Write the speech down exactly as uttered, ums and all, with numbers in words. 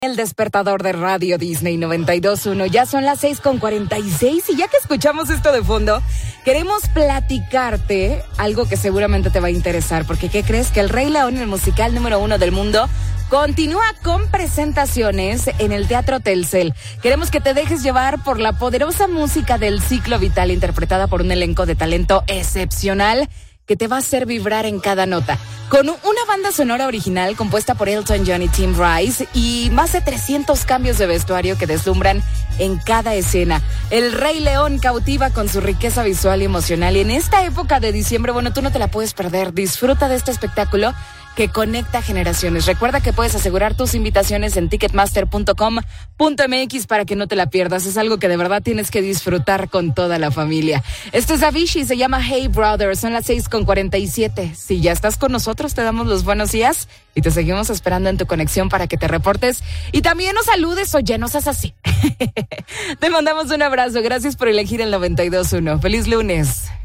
El despertador de Radio Disney noventa y dos punto uno. Ya son las seis con cuarenta y seis y ya que escuchamos esto de fondo, queremos platicarte algo que seguramente te va a interesar. Porque ¿qué crees? Que El Rey León, el musical número uno del mundo, continúa con presentaciones en el Teatro Telcel. Queremos que te dejes llevar por la poderosa música del ciclo vital interpretada por un elenco de talento excepcional que te va a hacer vibrar en cada nota. Con una banda sonora original compuesta por Elton John y Tim Rice y más de trescientos cambios de vestuario que deslumbran en cada escena. El Rey León cautiva con su riqueza visual y emocional. Y en esta época de diciembre, bueno, tú no te la puedes perder. Disfruta de este espectáculo que conecta generaciones. Recuerda que puedes asegurar tus invitaciones en ticketmaster punto com punto m x para que no te la pierdas. Es algo que de verdad tienes que disfrutar con toda la familia. Esto es Avicii, se llama Hey Brother. Son las seis con cuarenta y siete. Si ya estás con nosotros, te damos los buenos días y te seguimos esperando en tu conexión para que te reportes y también nos saludes. Oye, no seas así. Te mandamos un abrazo. Gracias por elegir el noventa y dos punto uno. Feliz lunes.